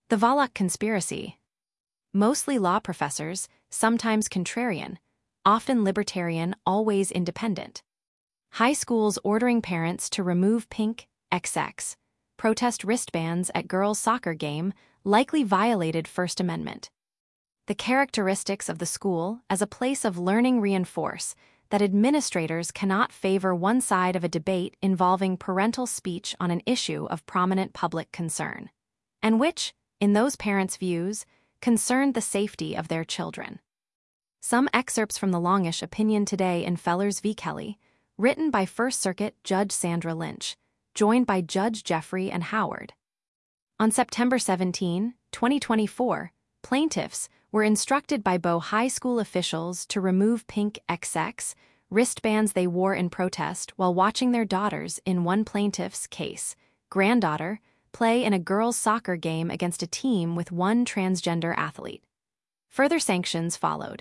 The Volokh conspiracy. Mostly law professors, sometimes contrarian, often libertarian, always independent. High schools ordering parents to remove pink XX protest wristbands at girls' soccer game likely violated First Amendment. The characteristics of the school as a place of learning reinforce that administrators cannot favor one side of a debate involving parental speech on an issue of prominent public concern, and which, in those parents' views, concerned the safety of their children. Some excerpts from the longish opinion today in Fellers v. Kelly, written by First Circuit Judge Sandra Lynch, joined by Judge Jeffrey and Howard. On September 17, 2024, plaintiffs were instructed by Bow High School officials to remove pink XX wristbands they wore in protest while watching their daughters, in one plaintiff's case, granddaughter, play in a girls' soccer game against a team with one transgender athlete. Further sanctions followed.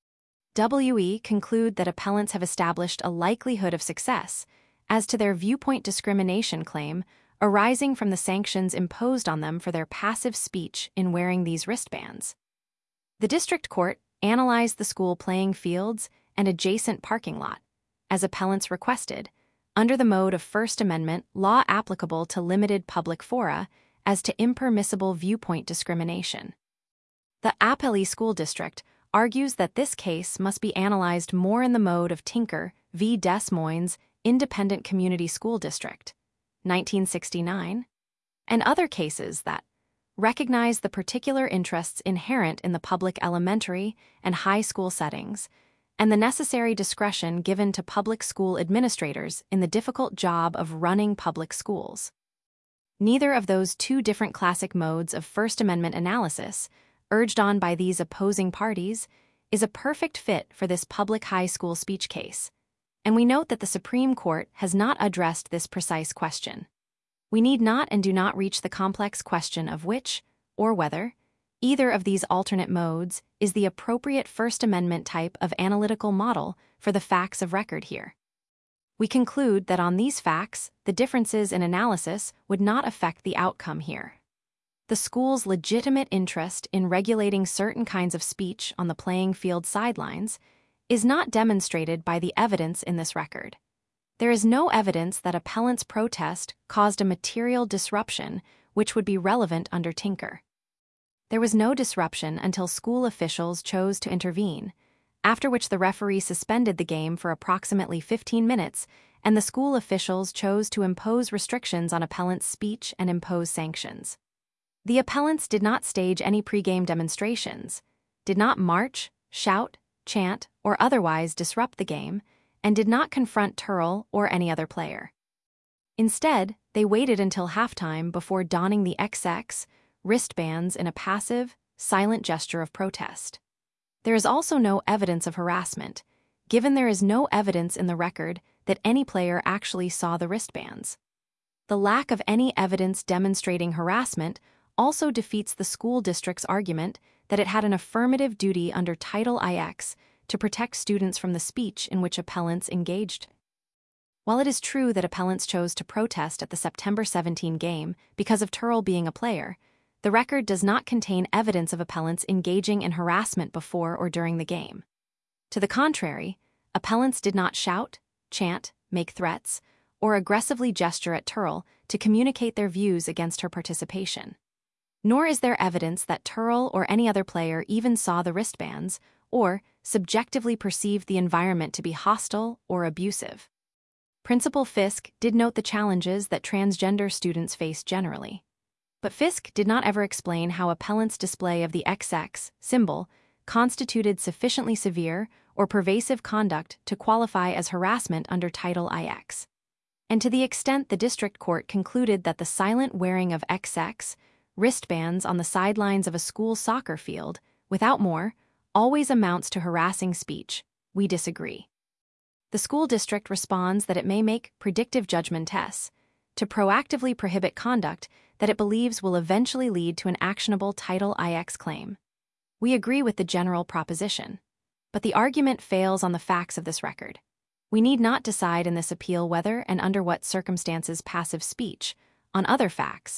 WE conclude that appellants have established a likelihood of success as to their viewpoint discrimination claim arising from the sanctions imposed on them for their passive speech in wearing these wristbands. The district court analyzed the school playing fields and adjacent parking lot, as appellants requested, under the mode of First Amendment law applicable to limited public fora as to impermissible viewpoint discrimination. The Appellee School District argues that this case must be analyzed more in the mode of Tinker v. Des Moines Independent Community School District, 1969, and other cases that recognize the particular interests inherent in the public elementary and high school settings and the necessary discretion given to public school administrators in the difficult job of running public schools. Neither of those two different classic modes of First Amendment analysis, urged on by these opposing parties, is a perfect fit for this public high school speech case, and we note that the Supreme Court has not addressed this precise question. We need not and do not reach the complex question of which, or whether, either of these alternate modes is the appropriate First Amendment type of analytical model for the facts of record here. We conclude that on these facts, the differences in analysis would not affect the outcome here. The school's legitimate interest in regulating certain kinds of speech on the playing field sidelines is not demonstrated by the evidence in this record. There is no evidence that appellants' protest caused a material disruption which would be relevant under Tinker. There was no disruption until school officials chose to intervene, after which the referee suspended the game for approximately 15 minutes, and the school officials chose to impose restrictions on appellants' speech and impose sanctions. The appellants did not stage any pregame demonstrations, did not march, shout, chant, or otherwise disrupt the game, and did not confront Turl or any other player. Instead, they waited until halftime before donning the XX wristbands in a passive, silent gesture of protest. There is also no evidence of harassment, given there is no evidence in the record that any player actually saw the wristbands. The lack of any evidence demonstrating harassment also defeats the school district's argument that it had an affirmative duty under Title IX to protect students from the speech in which appellants engaged. While it is true that appellants chose to protest at the September 17 game because of Turl being a player, the record does not contain evidence of appellants engaging in harassment before or during the game. To the contrary, appellants did not shout, chant, make threats, or aggressively gesture at Turl to communicate their views against her participation. Nor is there evidence that Turl or any other player even saw the wristbands or subjectively perceived the environment to be hostile or abusive. Principal Fisk did note the challenges that transgender students face generally. But Fisk did not ever explain how appellants' display of the XX symbol constituted sufficiently severe or pervasive conduct to qualify as harassment under Title IX. And to the extent the district court concluded that the silent wearing of XX wristbands on the sidelines of a school soccer field, without more, always amounts to harassing speech, we disagree. The school district responds that it may make predictive judgment tests to proactively prohibit conduct that it believes will eventually lead to an actionable Title IX claim. We agree with the general proposition, but the argument fails on the facts of this record. We need not decide in this appeal whether and under what circumstances passive speech, on other facts,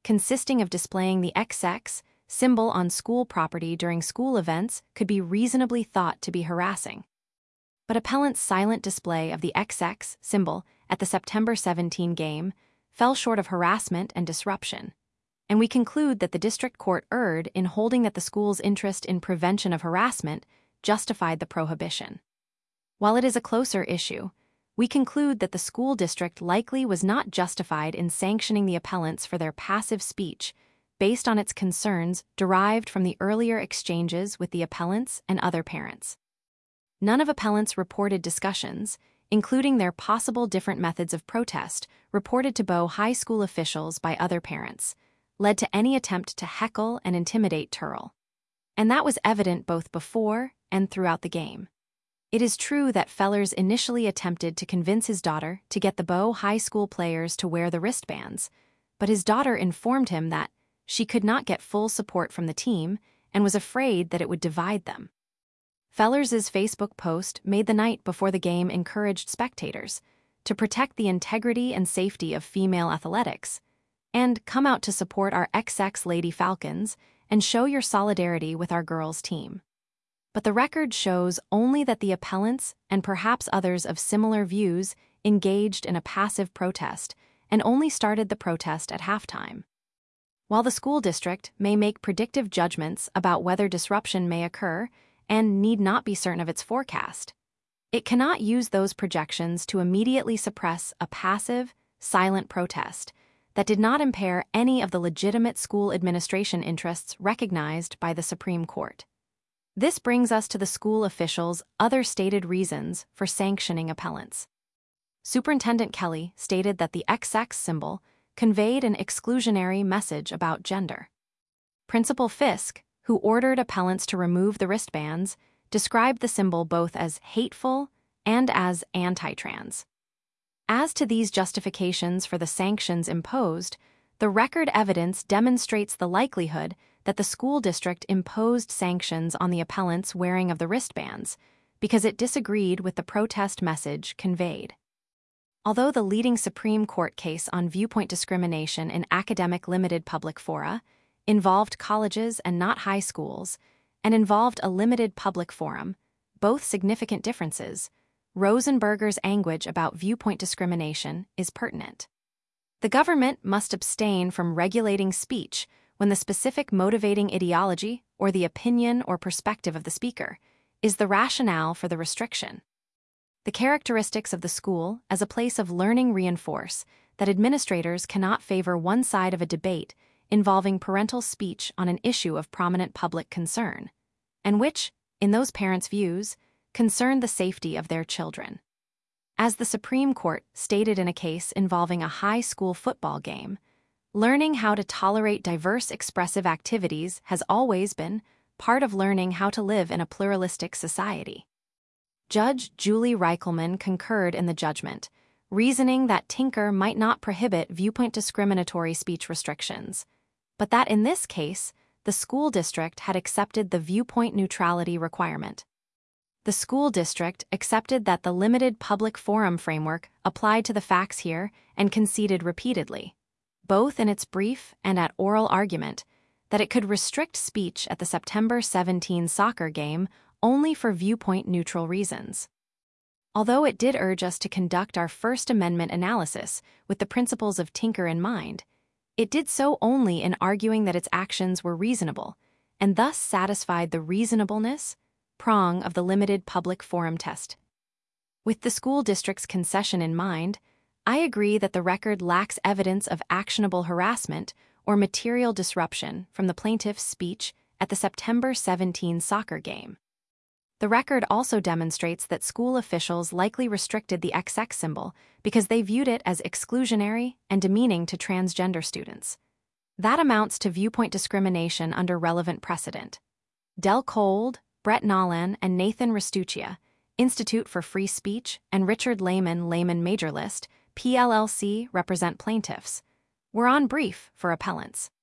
consisting of displaying the XX symbol on school property during school events, could be reasonably thought to be harassing. But appellant's silent display of the XX symbol at the September 17 game fell short of harassment and disruption, and we conclude that the district court erred in holding that the school's interest in prevention of harassment justified the prohibition. While it is a closer issue, we conclude that the school district likely was not justified in sanctioning the appellants for their passive speech based on its concerns derived from the earlier exchanges with the appellants and other parents. None of appellants' reported discussions, including their possible different methods of protest reported to Bow High School officials by other parents, led to any attempt to heckle and intimidate Turrell. And that was evident both before and throughout the game. It is true that Fellers initially attempted to convince his daughter to get the Bow High School players to wear the wristbands, but his daughter informed him that she could not get full support from the team and was afraid that it would divide them. Fellers's Facebook post made the night before the game encouraged spectators to protect the integrity and safety of female athletics and come out to support our XX Lady Falcons and show your solidarity with our girls' team. But the record shows only that the appellants and perhaps others of similar views engaged in a passive protest and only started the protest at halftime. While the school district may make predictive judgments about whether disruption may occur and need not be certain of its forecast, it cannot use those projections to immediately suppress a passive, silent protest that did not impair any of the legitimate school administration interests recognized by the Supreme Court. This brings us to the school officials' other stated reasons for sanctioning appellants. Superintendent Kelly stated that the XX symbol conveyed an exclusionary message about gender. Principal Fisk, who ordered appellants to remove the wristbands, described the symbol both as hateful and as anti-trans. As to these justifications for the sanctions imposed, the record evidence demonstrates the likelihood that the school district imposed sanctions on the appellants' wearing of the wristbands because it disagreed with the protest message conveyed. Although the leading Supreme Court case on viewpoint discrimination in academic limited public fora involved colleges and not high schools, and involved a limited public forum, both significant differences, Rosenberger's anguish about viewpoint discrimination is pertinent. The government must abstain from regulating speech when the specific motivating ideology or the opinion or perspective of the speaker is the rationale for the restriction. The characteristics of the school as a place of learning reinforce that administrators cannot favor one side of a debate involving parental speech on an issue of prominent public concern, and which, in those parents' views, concern the safety of their children. As the Supreme Court stated in a case involving a high school football game, learning how to tolerate diverse expressive activities has always been part of learning how to live in a pluralistic society. Judge Julie Reichelman concurred in the judgment, reasoning that Tinker might not prohibit viewpoint discriminatory speech restrictions, but that in this case, the school district had accepted the viewpoint neutrality requirement. The school district accepted that the limited public forum framework applied to the facts here and conceded repeatedly, both in its brief and at oral argument, that it could restrict speech at the September 17 soccer game only for viewpoint-neutral reasons. Although it did urge us to conduct our First Amendment analysis with the principles of Tinker in mind, it did so only in arguing that its actions were reasonable, and thus satisfied the reasonableness prong of the limited public forum test. With the school district's concession in mind, I agree that the record lacks evidence of actionable harassment or material disruption from the plaintiff's speech at the September 17 soccer game. The record also demonstrates that school officials likely restricted the XX symbol because they viewed it as exclusionary and demeaning to transgender students. That amounts to viewpoint discrimination under relevant precedent. Del Cold, Brett Nolan, and Nathan Restuccia, Institute for Free Speech, and Richard Lehman Major List, PLLC represent plaintiffs, were on brief for appellants.